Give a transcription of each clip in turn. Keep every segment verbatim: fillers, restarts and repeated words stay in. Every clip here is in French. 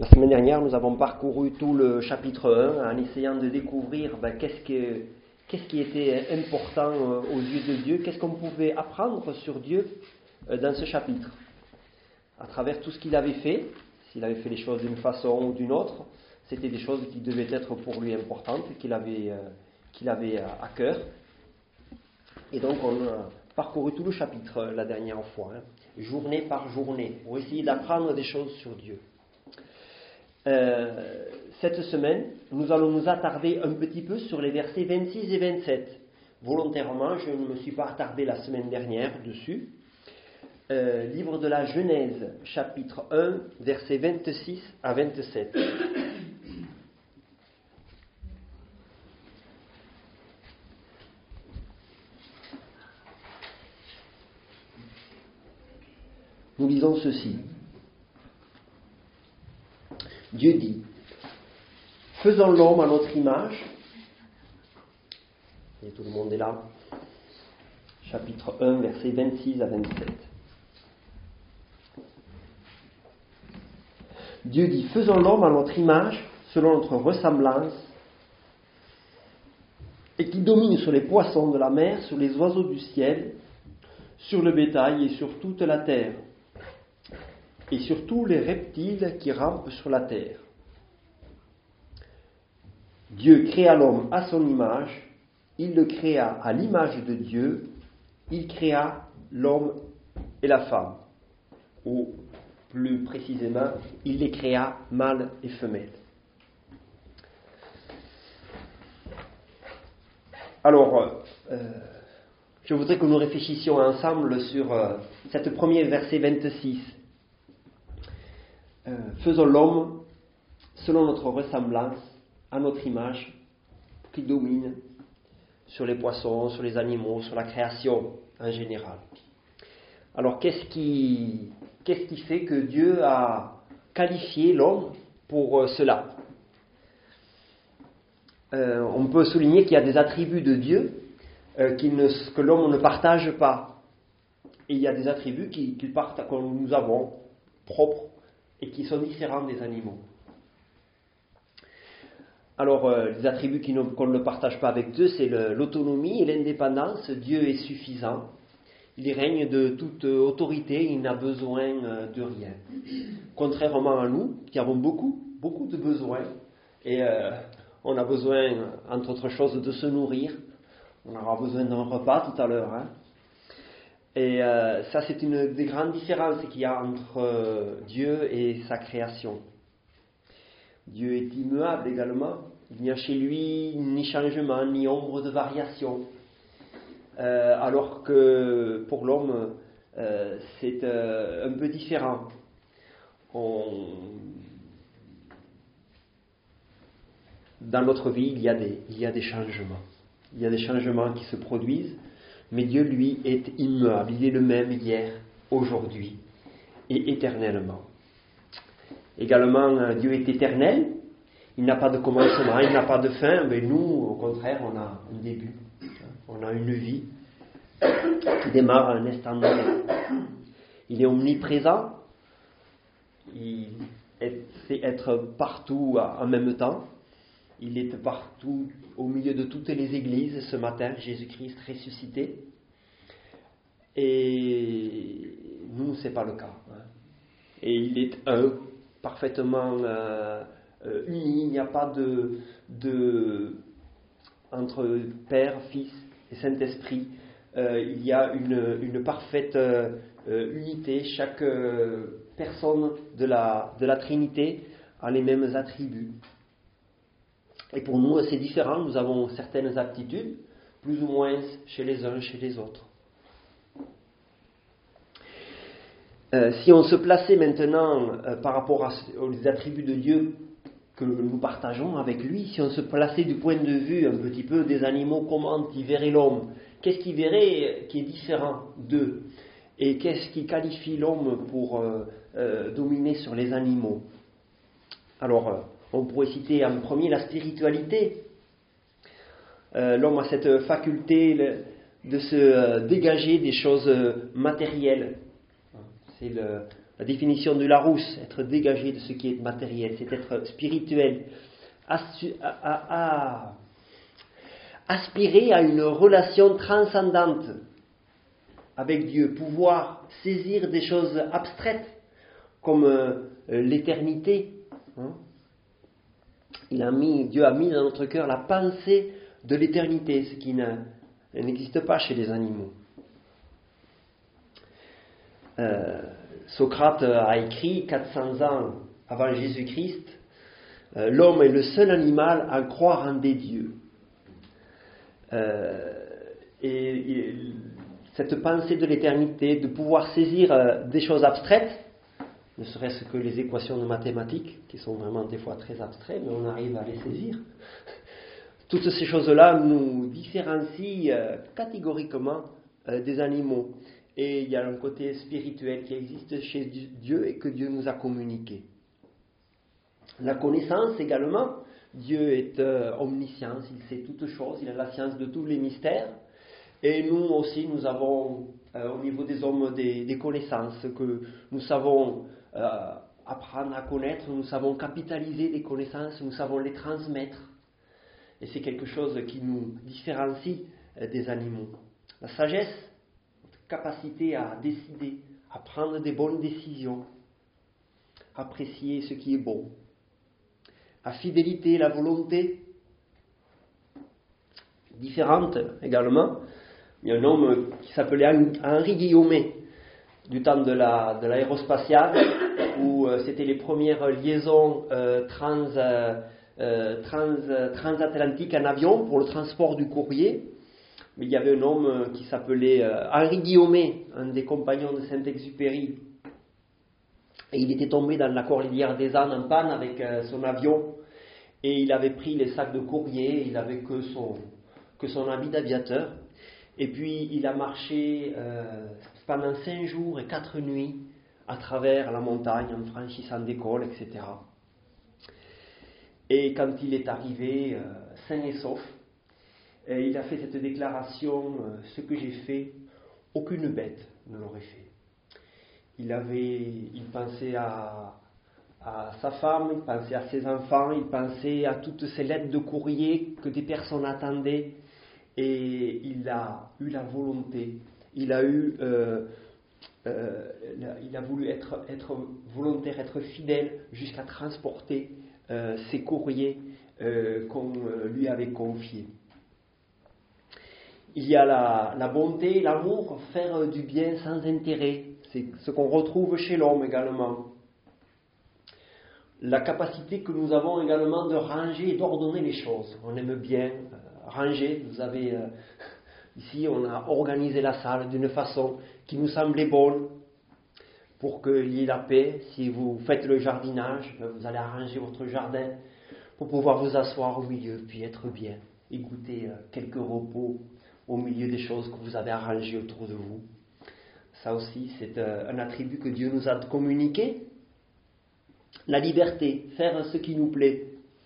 La semaine dernière, nous avons parcouru tout le chapitre un en essayant de découvrir ben, qu'est-ce, que, qu'est-ce qui était important aux yeux de Dieu, qu'est-ce qu'on pouvait apprendre sur Dieu dans ce chapitre. À travers tout ce qu'il avait fait, s'il avait fait les choses d'une façon ou d'une autre, c'était des choses qui devaient être pour lui importantes, qu'il avait, euh, qu'il avait à cœur. Et donc on a parcouru tout le chapitre la dernière fois, hein, journée par journée, pour essayer d'apprendre des choses sur Dieu. Euh, cette semaine, nous allons nous attarder un petit peu sur les versets vingt-six et vingt-sept. Volontairement, je ne me suis pas attardé la semaine dernière dessus. Euh, livre de la Genèse, chapitre un, versets vingt-six à vingt-sept. Nous lisons ceci. Dieu dit, « Faisons l'homme à notre image. » Et tout le monde est là. Chapitre un, versets vingt-six à vingt-sept. Dieu dit, « Faisons l'homme à notre image, selon notre ressemblance, et qui domine sur les poissons de la mer, sur les oiseaux du ciel, sur le bétail et sur toute la terre, et sur tous les reptiles qui rampent sur la terre. » Dieu créa l'homme à son image, il le créa à l'image de Dieu, il créa l'homme et la femme. Ou plus précisément, il les créa mâle et femelle. Alors, euh, je voudrais que nous réfléchissions ensemble sur euh, cette premier verset vingt-six. Euh, faisons l'homme selon notre ressemblance, à notre image, qui domine sur les poissons, sur les animaux, sur la création en général. Alors, qu'est-ce qui, qu'est-ce qui fait que Dieu a qualifié l'homme pour cela ? euh, On peut souligner qu'il y a des attributs de Dieu euh, qui ne, que l'homme ne partage pas. Et il y a des attributs qui, qui partent, que nous avons, propres, et qui sont différents des animaux. Alors, euh, les attributs qui ne, qu'on ne partage pas avec Dieu, c'est le, l'autonomie et l'indépendance. Dieu est suffisant. Il règne de toute autorité, il n'a besoin de rien. Contrairement à nous, qui avons beaucoup, beaucoup de besoins, et euh, on a besoin, entre autres choses, de se nourrir. On aura besoin d'un repas tout à l'heure. Hein. Et euh, ça, c'est une des grandes différences qu'il y a entre euh, Dieu et sa création. Dieu est immuable également. Il n'y a chez lui ni changement, ni ombre de variation. Euh, alors que pour l'homme, euh, c'est euh, un peu différent. On... Dans notre vie, il y a des, il y a des changements. Il y a des changements qui se produisent, mais Dieu, lui, est immuable. Il est le même hier, aujourd'hui et éternellement. Également, Dieu est éternel. Il n'a pas de commencement, il n'a pas de fin, mais nous, au contraire, on a un début. On a une vie qui démarre à un instant donné. Il est omniprésent. Il sait être partout en même temps. Il est partout au milieu de toutes les églises. Ce matin, Jésus-Christ ressuscité. Et nous, ce n'est pas le cas. Et il est un, parfaitement euh, uni. Il n'y a pas de, de entre Père, Fils et Saint-Esprit, euh, il y a une, une parfaite euh, unité. Chaque euh, personne de la, de la Trinité a les mêmes attributs. Et pour nous, c'est différent. Nous avons certaines aptitudes, plus ou moins chez les uns, chez les autres. Euh, si on se plaçait maintenant euh, par rapport à, aux attributs de Dieu que nous partageons avec lui, si on se plaçait du point de vue un petit peu des animaux, comment ils verraient l'homme, qu'est-ce qu'ils verraient qui est différent d'eux, et qu'est-ce qui qualifie l'homme pour euh, euh, dominer sur les animaux. Alors, euh, on pourrait citer en premier la spiritualité. Euh, l'homme a cette faculté de se euh, dégager des choses matérielles. C'est le, La définition de Larousse, être dégagé de ce qui est matériel, c'est être spirituel, assu- à, à, à, aspirer à une relation transcendante avec Dieu, pouvoir saisir des choses abstraites comme euh, l'éternité. Hein. Il a mis, Dieu a mis dans notre cœur la pensée de l'éternité, ce qui n'a, n'existe pas chez les animaux. Euh, Socrate a écrit quatre cents ans avant Jésus-Christ, euh, l'homme est le seul animal à croire en des dieux. Euh, et, et cette pensée de l'éternité, de pouvoir saisir euh, des choses abstraites, ne serait-ce que les équations de mathématiques, qui sont vraiment des fois très abstraites, mais on arrive à les saisir. Toutes ces choses-là nous différencient euh, catégoriquement euh, des animaux. Et il y a un côté spirituel qui existe chez Dieu et que Dieu nous a communiqué. La connaissance également. Dieu est euh, omniscience, il sait toutes choses, il a la science de tous les mystères. Et nous aussi, nous avons euh, au niveau des hommes des, des connaissances que nous savons euh, apprendre à connaître, nous savons capitaliser des connaissances, nous savons les transmettre. Et c'est quelque chose qui nous différencie euh, des animaux. La sagesse, notre capacité à décider, à prendre des bonnes décisions, apprécier ce qui est bon. La fidélité, la volonté, différente également. Il y a un homme qui s'appelait Henri Guillaumet, du temps de, la, de l'aérospatiale, où euh, c'était les premières liaisons euh, trans, euh, trans, transatlantiques en avion pour le transport du courrier. Mais il y avait un homme qui s'appelait euh, Henri Guillaumet, un des compagnons de Saint-Exupéry. Et il était tombé dans la cordillère des Andes en panne avec euh, son avion. Et il avait pris les sacs de courrier, il n'avait que son, que son habit d'aviateur. Et puis il a marché euh, pendant cinq jours et quatre nuits à travers la montagne en franchissant des cols, et cetera. Et quand il est arrivé euh, sain et sauf, et il a fait cette déclaration, euh, ce que j'ai fait, aucune bête ne l'aurait fait. Il avait, il pensait à, à sa femme, il pensait à ses enfants, il pensait à toutes ces lettres de courrier que des personnes attendaient. Et il a eu la volonté, il a eu, euh, euh, il a voulu être, être volontaire, être fidèle jusqu'à transporter euh, ces courriers euh, qu'on lui avait confiés. Il y a la, la bonté, l'amour, faire du bien sans intérêt, c'est ce qu'on retrouve chez l'homme également. La capacité que nous avons également de ranger et d'ordonner les choses. On aime bien euh, ranger. Vous avez euh, ici, on a organisé la salle d'une façon qui nous semblait bonne pour qu'il y ait la paix. Si vous faites le jardinage, vous allez arranger votre jardin pour pouvoir vous asseoir au milieu, puis être bien et goûter euh, quelques repos au milieu des choses que vous avez arrangées autour de vous. Ça aussi, c'est euh, un attribut que Dieu nous a communiqué. La liberté, faire ce qui nous plaît.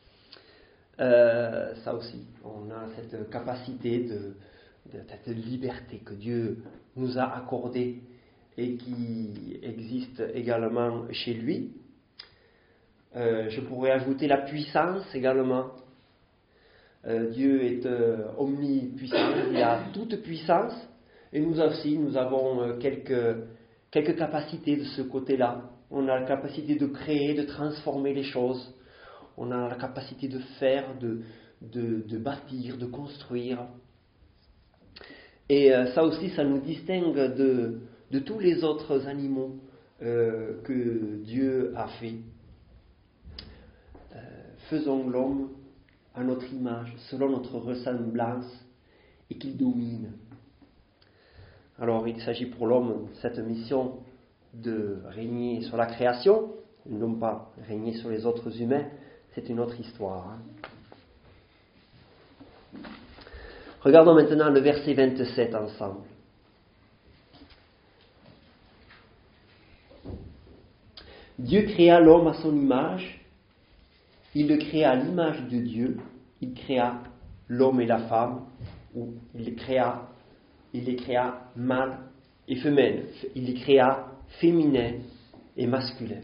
Euh, ça aussi, on a cette capacité de, de cette liberté que Dieu nous a accordée et qui existe également chez lui. Euh, je pourrais ajouter la puissance également. Euh, Dieu est euh, omnipuissant, il a toute puissance, et nous aussi, nous avons euh, quelques, quelques capacités de ce côté-là. On a la capacité de créer, de transformer les choses. On a la capacité de faire, de, de, de bâtir, de construire. Et euh, ça aussi, ça nous distingue de, de tous les autres animaux euh, que Dieu a fait. Euh, faisons l'homme à notre image, selon notre ressemblance, et qu'il domine. Alors, il s'agit pour l'homme de cette mission de régner sur la création, non pas régner sur les autres humains, c'est une autre histoire. Hein. Regardons maintenant le verset vingt-sept ensemble. Dieu créa l'homme à son image, il le créa à l'image de Dieu, il créa l'homme et la femme, ou il les créa, il les créa mâle et femelle, il les créa féminin et masculin.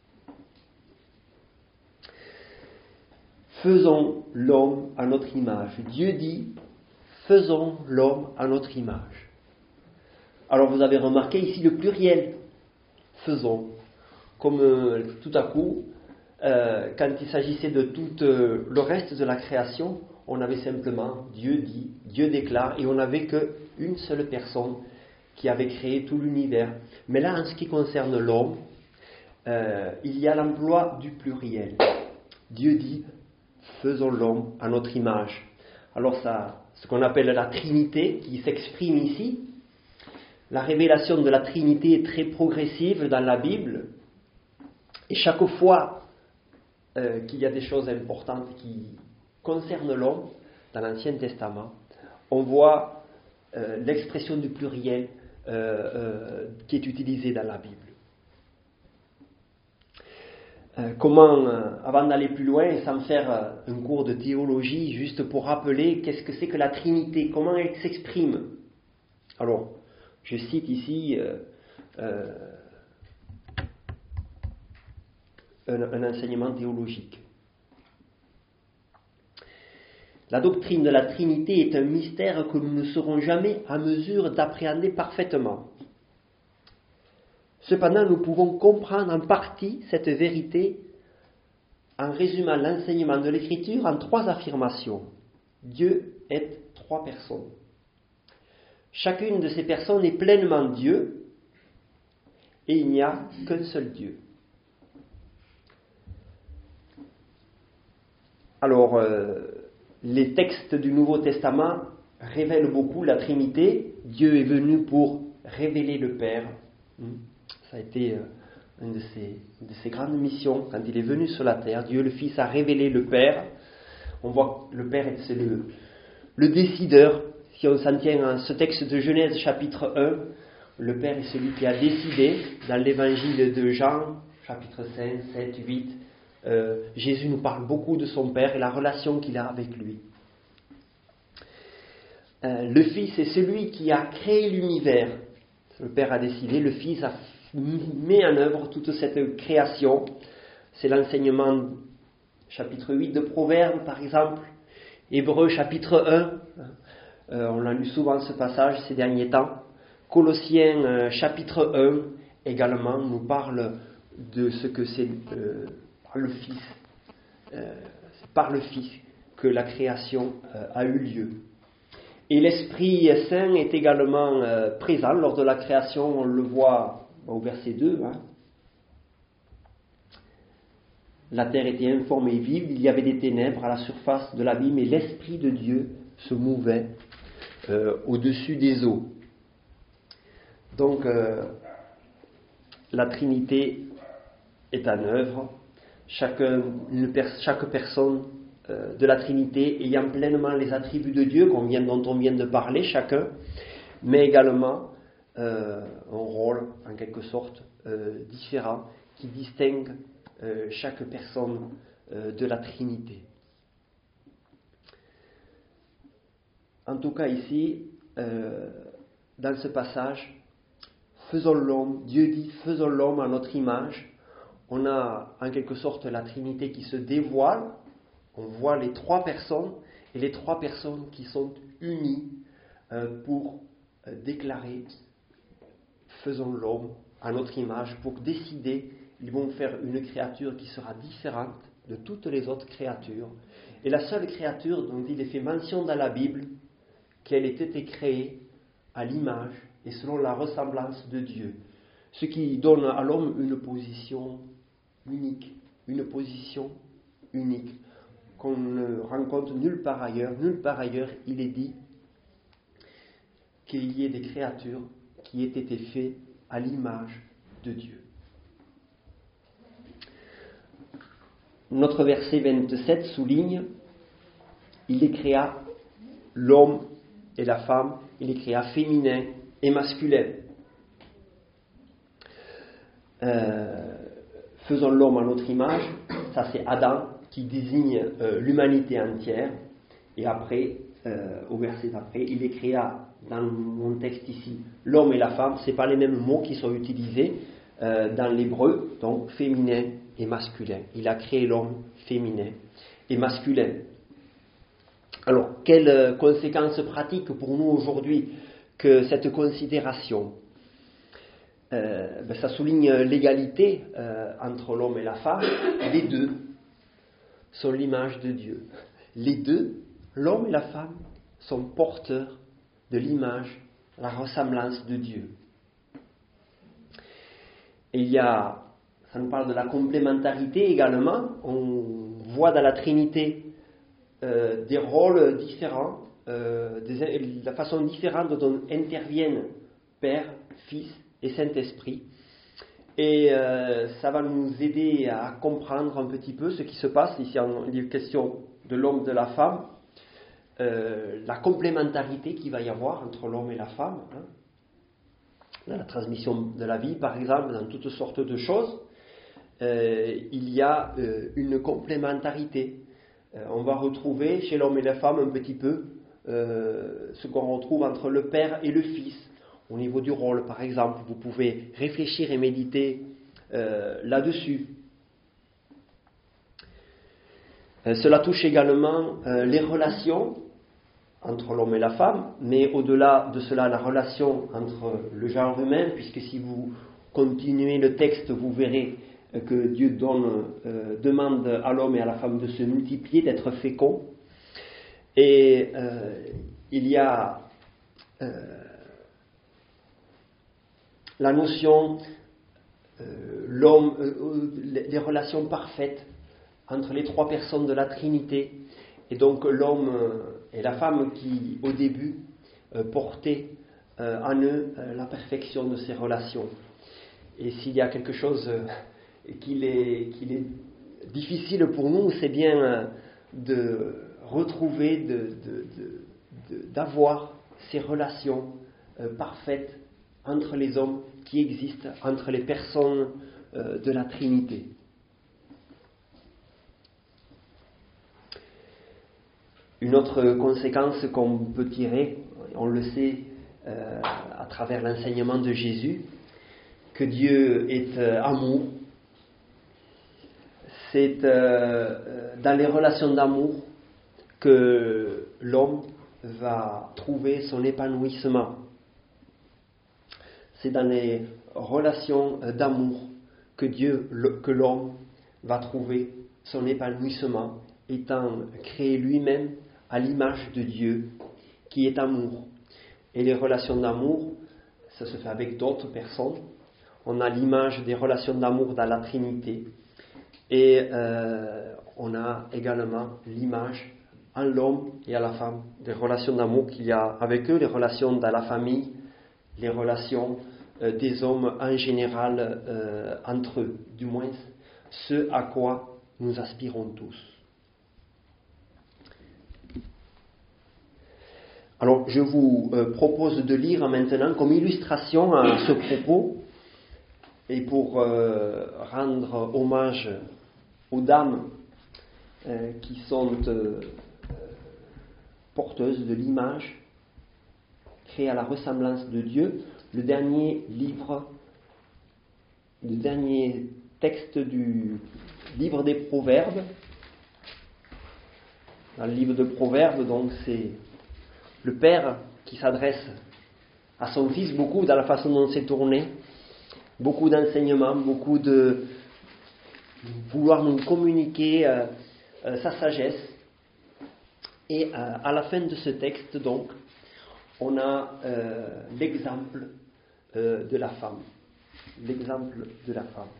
Faisons l'homme à notre image. Dieu dit, faisons l'homme à notre image. Alors vous avez remarqué ici le pluriel, faisons, comme euh, tout à coup, euh, quand il s'agissait de tout euh, le reste de la création, on avait simplement Dieu dit, Dieu déclare, et on n'avait qu'une seule personne qui avait créé tout l'univers. Mais là, en ce qui concerne l'homme, euh, il y a l'emploi du pluriel. Dieu dit, faisons l'homme à notre image. Alors ça, ce qu'on appelle la Trinité, qui s'exprime ici, la révélation de la Trinité est très progressive dans la Bible, et chaque fois euh, qu'il y a des choses importantes qui concernent l'homme, dans l'Ancien Testament, on voit euh, l'expression du pluriel euh, euh, qui est utilisée dans la Bible. Euh, comment, euh, avant d'aller plus loin, sans faire euh, un cours de théologie, juste pour rappeler qu'est-ce que c'est que la Trinité, comment elle s'exprime. Alors, je cite ici euh, euh, un, un enseignement théologique. La doctrine de la Trinité est un mystère que nous ne serons jamais à mesure d'appréhender parfaitement. Cependant, nous pouvons comprendre en partie cette vérité en résumant l'enseignement de l'Écriture en trois affirmations. Dieu est trois personnes. Chacune de ces personnes est pleinement Dieu, et il n'y a qu'un seul Dieu. Alors, euh, les textes du Nouveau Testament révèlent beaucoup la Trinité. Dieu est venu pour révéler le Père. Ça a été euh, une de ses, de ses grandes missions quand il est venu sur la terre. Dieu le Fils a révélé le Père. On voit que le Père, c'est le, le décideur. Si on s'en tient à ce texte de Genèse chapitre un, le Père est celui qui a décidé. Dans l'évangile de Jean, chapitre cinq, sept, huit, euh, Jésus nous parle beaucoup de son Père et la relation qu'il a avec lui. Euh, le Fils est celui qui a créé l'univers. Le Père a décidé, le Fils a mis en œuvre toute cette création. C'est l'enseignement chapitre huit de Proverbes, par exemple. Hébreux chapitre un. Euh, on l'a lu souvent ce passage ces derniers temps. Colossiens euh, chapitre un également nous parle de ce que c'est euh, par le Fils, euh, c'est par le Fils que la création euh, a eu lieu. Et l'Esprit Saint est également euh, présent lors de la création, on le voit au verset deux. Hein. La terre était informe et vive, il y avait des ténèbres à la surface de l'abîme et l'Esprit de Dieu se mouvait euh, au-dessus des eaux. Donc, euh, la Trinité est en œuvre. Chaque, une, chaque personne euh, de la Trinité ayant pleinement les attributs de Dieu qu'on vient, dont on vient de parler, chacun, mais également euh, un rôle, en quelque sorte, euh, différent, qui distingue euh, chaque personne euh, de la Trinité. En tout cas, ici, euh, dans ce passage, faisons l'homme, Dieu dit, faisons l'homme à notre image. On a en quelque sorte la Trinité qui se dévoile, on voit les trois personnes, et les trois personnes qui sont unies euh, pour euh, déclarer, faisons l'homme à notre image, pour décider, ils vont faire une créature qui sera différente de toutes les autres créatures. Et la seule créature dont il est fait mention dans la Bible, qu'elle ait été créée à l'image et selon la ressemblance de Dieu. Ce qui donne à l'homme une position unique, une position unique qu'on ne rencontre nulle part ailleurs. Nulle part ailleurs, il est dit qu'il y ait des créatures qui aient été faites à l'image de Dieu. Notre verset vingt-sept souligne, il les créa l'homme et la femme, il les créa féminin et masculin. Euh, faisons l'homme à notre image, ça c'est Adam qui désigne euh, l'humanité entière, et après, euh, au verset d'après, il les créa, dans mon texte ici, l'homme et la femme, ce n'est pas les mêmes mots qui sont utilisés, euh, dans l'hébreu, donc féminin et masculin. Il a créé l'homme féminin et masculin. Alors, quelles conséquences pratiques pour nous aujourd'hui que cette considération euh, ben ça souligne l'égalité euh, entre l'homme et la femme. Les deux sont l'image de Dieu. Les deux, l'homme et la femme, sont porteurs de l'image, la ressemblance de Dieu. Et il y a, ça nous parle de la complémentarité également. On voit dans la Trinité euh, des rôles différents, euh, des, la façon différente dont interviennent Père, Fils et Saint-Esprit. Et euh, ça va nous aider à comprendre un petit peu ce qui se passe. Ici, il est question de l'homme et de la femme, euh, la complémentarité qu'il va y avoir entre l'homme et la femme, hein, dans la transmission de la vie, par exemple, dans toutes sortes de choses. Euh, il y a euh, une complémentarité. Euh, on va retrouver chez l'homme et la femme un petit peu euh, ce qu'on retrouve entre le Père et le Fils. Au niveau du rôle, par exemple, vous pouvez réfléchir et méditer euh, là-dessus. Euh, cela touche également euh, les relations entre l'homme et la femme, mais au-delà de cela, la relation entre le genre humain, puisque si vous continuez le texte, vous verrez que Dieu donne, euh, demande à l'homme et à la femme de se multiplier, d'être féconds. Et euh, il y a euh, la notion, euh, l'homme, euh, les relations parfaites entre les trois personnes de la Trinité, et donc l'homme et la femme qui, au début, euh, portaient euh, en eux euh, la perfection de ces relations. Et s'il y a quelque chose euh, qu'il est, qu'il est difficile pour nous, c'est bien euh, de retrouver, de, de, de, de, d'avoir ces relations euh, parfaites entre les hommes qui existent, entre les personnes euh, de la Trinité. Une autre conséquence qu'on peut tirer, on le sait euh, à travers l'enseignement de Jésus, que Dieu est euh, amour. C'est euh, dans les relations d'amour que l'homme va trouver son épanouissement. C'est dans les relations d'amour que Dieu, que l'homme va trouver son épanouissement, étant créé lui-même à l'image de Dieu, qui est amour. Et les relations d'amour, ça se fait avec d'autres personnes. On a l'image des relations d'amour dans la Trinité. Et euh, on a également l'image en l'homme et à la femme des relations d'amour qu'il y a avec eux, les relations dans la famille, les relations euh, des hommes en général euh, entre eux, du moins ce à quoi nous aspirons tous. Alors, je vous euh, propose de lire maintenant comme illustration à ce propos, et pour euh, rendre hommage aux dames euh, qui sont euh, porteuses de l'image créée à la ressemblance de Dieu, le dernier livre, le dernier texte du livre des Proverbes. Dans le livre de Proverbes, donc, c'est le père qui s'adresse à son fils, beaucoup dans la façon dont c'est tourné, beaucoup d'enseignements, beaucoup de vouloir nous communiquer euh, euh, sa sagesse. Et euh, à la fin de ce texte, donc, on a euh, l'exemple euh, de la femme. L'exemple de la femme.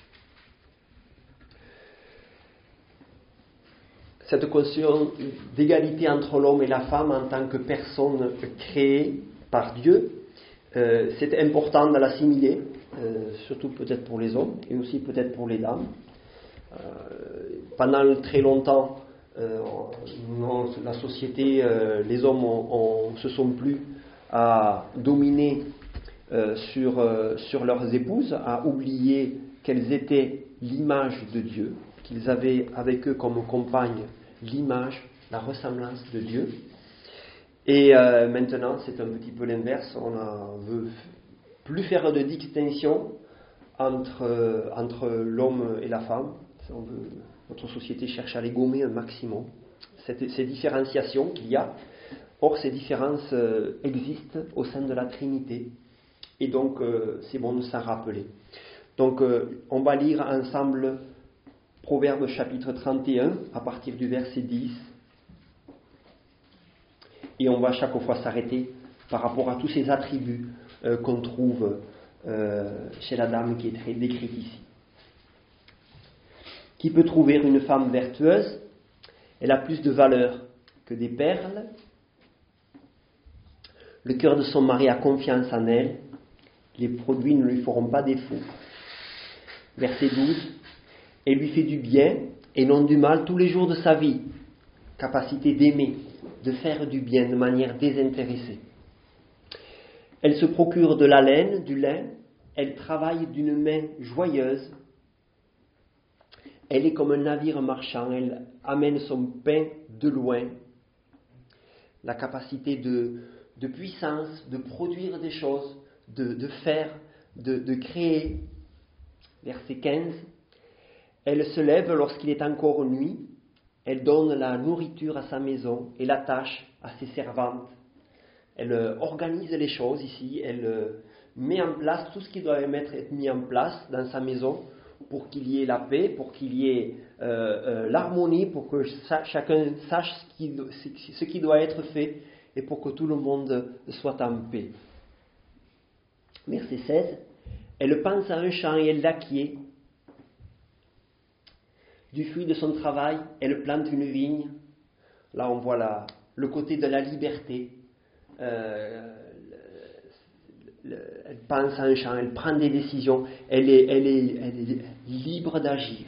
Cette question d'égalité entre l'homme et la femme en tant que personne créée par Dieu, euh, c'est important de l'assimiler, euh, surtout peut-être pour les hommes et aussi peut-être pour les dames. Euh, pendant très longtemps, euh, non, la société, euh, les hommes ne se sont plus à dominer euh, sur, euh, sur leurs épouses, à oublier qu'elles étaient l'image de Dieu, qu'ils avaient avec eux comme compagne l'image, la ressemblance de Dieu. Et euh, maintenant, c'est un petit peu l'inverse. On ne veut plus faire de distinction entre, euh, entre l'homme et la femme. On veut, notre société cherche à les gommer un maximum. Cette, ces différenciations qu'il y a, or ces différences euh, existent au sein de la Trinité. Et donc euh, c'est bon de s'en rappeler. Donc euh, on va lire ensemble Proverbes chapitre trente et un à partir du verset dix. Et on va chaque fois s'arrêter par rapport à tous ces attributs euh, qu'on trouve euh, chez la dame qui est décrite ici. Qui peut trouver une femme vertueuse? Elle a plus de valeur que des perles. Le cœur de son mari a confiance en elle. Les produits ne lui feront pas défaut. Verset douze. Elle lui fait du bien et non du mal tous les jours de sa vie. Capacité d'aimer, de faire du bien de manière désintéressée. Elle se procure de la laine, du lin. Elle travaille d'une main joyeuse. Elle est comme un navire marchand. Elle amène son pain de loin. La capacité de, de puissance, de produire des choses, de, de faire, de, de créer. Verset quinze. Elle se lève lorsqu'il est encore nuit. Elle donne la nourriture à sa maison et l'attache à ses servantes. Elle organise les choses ici. Elle met en place tout ce qui doit être mis en place dans sa maison pour qu'il y ait la paix, pour qu'il y ait euh, euh, l'harmonie, pour que chacun sache ce qui, ce qui doit être fait et pour que tout le monde soit en paix. Verset seize. Elle pense à un champ et elle l'acquiert. Du fruit de son travail, elle plante une vigne. Là, on voit la, le côté de la liberté. Euh, le, le, elle pense à un champ, elle prend des décisions, elle est, elle est, elle est libre d'agir.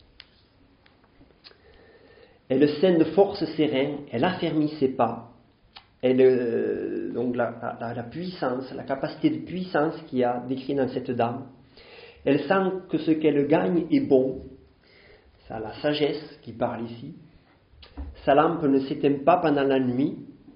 Elle scène de force ses reins, elle affermit ses pas. Elle, euh, donc la, la, la puissance, la capacité de puissance qu'il y a décrit dans cette dame. Elle sent que ce qu'elle gagne est bon. Ça a la sagesse qui parle ici. Sa lampe ne s'éteint pas pendant la nuit.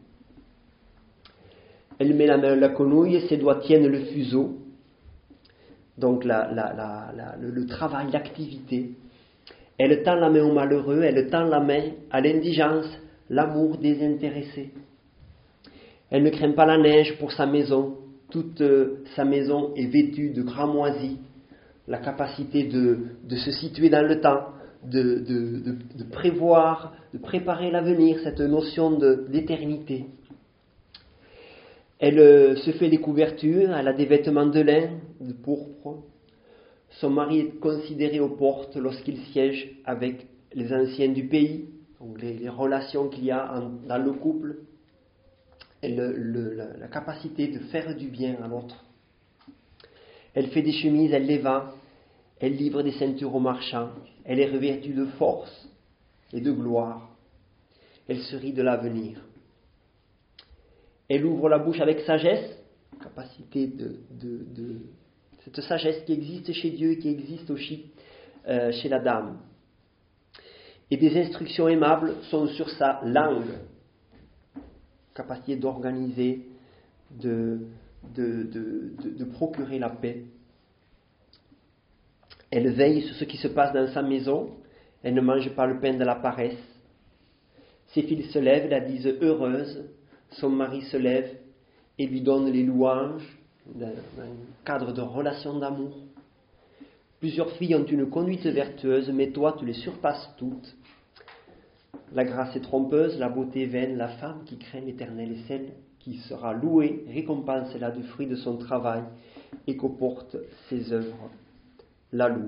Elle met la main à la quenouille, ses doigts tiennent le fuseau. Donc la, la, la, la, le, le travail, l'activité. Elle tend la main au malheureux, elle tend la main à l'indigence, l'amour désintéressé. Elle ne craint pas la neige pour sa maison. Toute euh, sa maison est vêtue de cramoisis. La capacité de, de se situer dans le temps, de, de, de, de prévoir, de préparer l'avenir, cette notion de, d'éternité. Elle euh, se fait des couvertures, elle a des vêtements de lin, de pourpre. Son mari est considéré aux portes lorsqu'il siège avec les anciens du pays, donc les, les relations qu'il y a en, dans le couple, et le, le, la, la capacité de faire du bien à l'autre. Elle fait des chemises, elle les vend, elle livre des ceintures aux marchands, elle est revêtue de force et de gloire. Elle se rit de l'avenir. Elle ouvre la bouche avec sagesse, capacité de, de, de cette sagesse qui existe chez Dieu et qui existe aussi euh, chez la dame. Et des instructions aimables sont sur sa langue, capacité d'organiser, de, de, de, de, de procurer la paix. Elle veille sur ce qui se passe dans sa maison, elle ne mange pas le pain de la paresse. Ses filles se lèvent, la disent heureuse. Son mari se lève et lui donne les louanges dans un cadre de relation d'amour. Plusieurs filles ont une conduite vertueuse, mais toi tu les surpasses toutes. La grâce est trompeuse, la beauté est vaine, la femme qui craint l'Éternel est celle qui sera louée, récompense-la du fruit de son travail et qu'au porte ses œuvres la loue.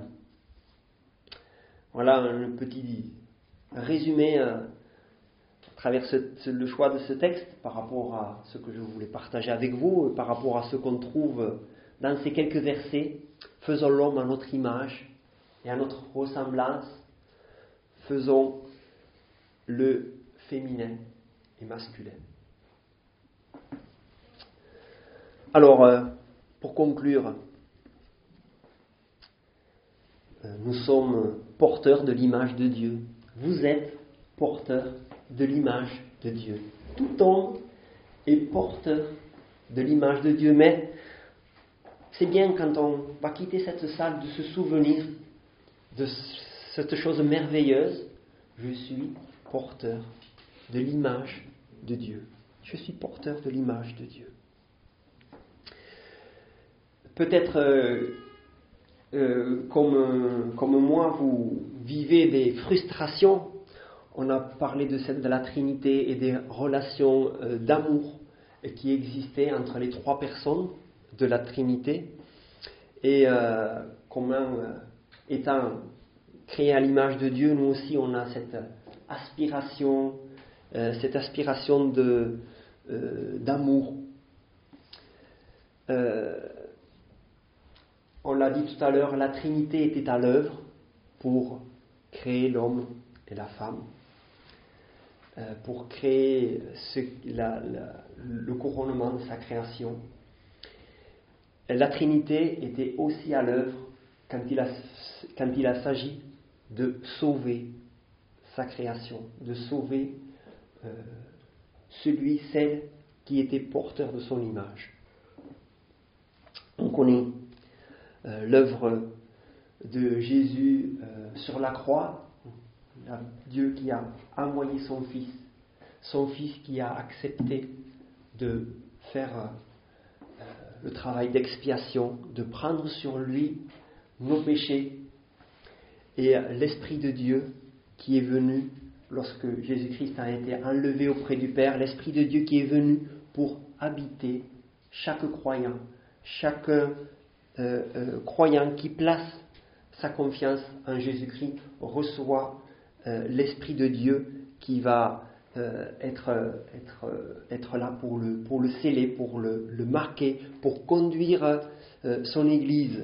Voilà un petit résumé à travers ce, ce, le choix de ce texte par rapport à ce que je voulais partager avec vous, par rapport à ce qu'on trouve dans ces quelques versets. Faisons l'homme à notre image et à notre ressemblance. Faisons le féminin et masculin. Alors, euh, pour conclure, euh, nous sommes porteurs de l'image de Dieu. Vous êtes porteurs de l'image de Dieu. Tout homme est porteur de l'image de Dieu, mais c'est bien quand on va quitter cette salle de se souvenir de cette chose merveilleuse. Je suis porteur de l'image de Dieu. Je suis porteur de l'image de Dieu. Peut-être euh, euh, comme, comme moi, vous vivez des frustrations. On a parlé de, cette, de la Trinité et des relations euh, d'amour qui existaient entre les trois personnes de la Trinité. Et euh, comment, euh, étant créés à l'image de Dieu, nous aussi on a cette aspiration, euh, cette aspiration de, euh, d'amour. Euh, on l'a dit tout à l'heure, la Trinité était à l'œuvre pour créer l'homme et la femme, euh, pour créer ce, la, la, le couronnement de sa création. La Trinité était aussi à l'œuvre quand il a, quand il a s'agit de sauver sa création, de sauver euh, celui, celle qui était porteur de son image. On connaît euh, l'œuvre de Jésus euh, sur la croix, Dieu qui a envoyé son Fils, son Fils qui a accepté de faire euh, le travail d'expiation, de prendre sur lui nos péchés, et l'Esprit de Dieu qui est venu lorsque Jésus-Christ a été enlevé auprès du Père, l'Esprit de Dieu qui est venu pour habiter chaque croyant, chaque euh, euh, croyant qui place sa confiance en Jésus-Christ reçoit euh, l'Esprit de Dieu qui va euh, être, être, être là pour le, pour le sceller, pour le, le marquer, pour conduire euh, son Église.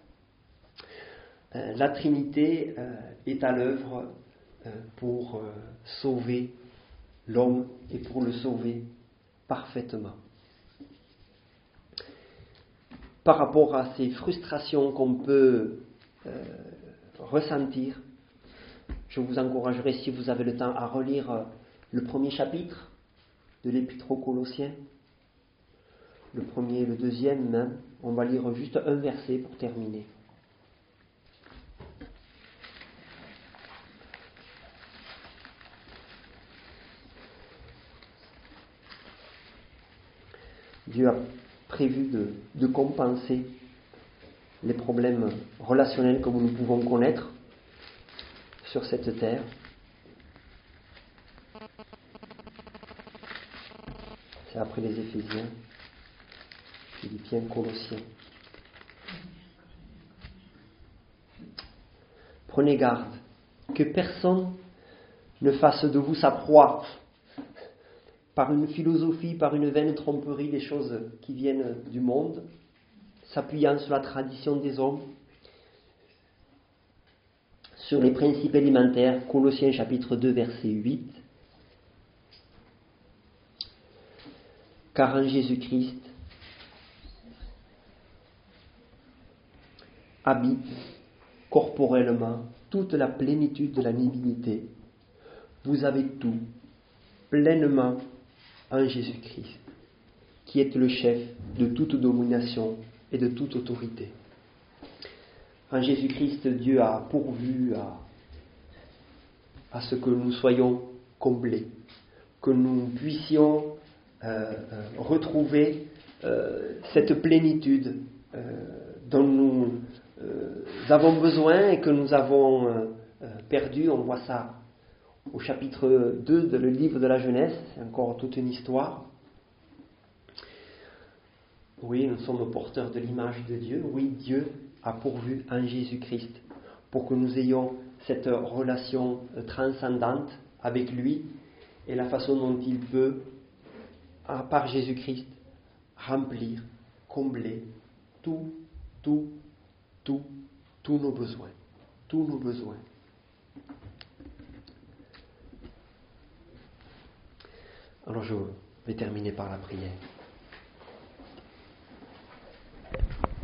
Euh, la Trinité euh, est à l'œuvre euh, pour euh, sauver l'homme et pour le sauver parfaitement. Par rapport à ces frustrations qu'on peut euh, ressentir, je vous encouragerai, si vous avez le temps, à relire euh, le premier chapitre de l'Épître aux Colossiens, le premier et le deuxième même. On va lire juste un verset pour terminer. Dieu a prévu de, de compenser les problèmes relationnels que nous pouvons connaître sur cette terre. C'est après les Éphésiens, Philippiens, Colossiens. Prenez garde que personne ne fasse de vous sa proie par une philosophie, par une vaine tromperie, des choses qui viennent du monde, s'appuyant sur la tradition des hommes, sur les principes élémentaires. Colossiens chapitre deux, verset huit. Car en Jésus-Christ habite corporellement toute la plénitude de la divinité. Vous avez tout pleinement en Jésus-Christ, qui est le chef de toute domination et de toute autorité. En Jésus-Christ, Dieu a pourvu à, à ce que nous soyons comblés, que nous puissions euh, euh, retrouver euh, cette plénitude euh, dont nous euh, avons besoin et que nous avons euh, perdu. On voit ça au chapitre deux de le livre de la Genèse, c'est encore toute une histoire. Oui, nous sommes porteurs de l'image de Dieu. Oui, Dieu a pourvu en Jésus-Christ pour que nous ayons cette relation transcendante avec lui et la façon dont il peut, par Jésus-Christ, remplir, combler tout, tout, tout, tous nos besoins. Tous nos besoins. Alors je vais terminer par la prière.